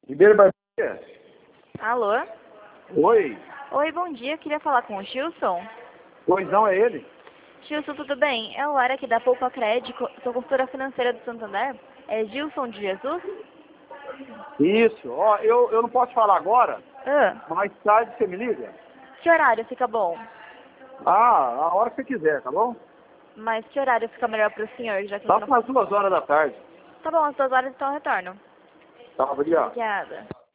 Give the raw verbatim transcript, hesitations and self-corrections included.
Ribeiro Barbearia? Alô? Oi. Oi, bom dia. Queria falar com o Gilson. Pois não, é ele? Gilson, tudo bem? É o Lara aqui da Poupa Crédito, sou consultora financeira do Santander. É Gilson de Jesus? Isso. Ó, eu, eu não posso falar agora, Ah, mais tarde você me liga? que horário fica bom? Ah, a hora que você quiser, tá bom? Mas que horário fica melhor para o senhor, já que eu Tá não... para as duas horas da tarde. Tá bom, às duas horas então eu retorno. Tá, obrigado. Obrigada.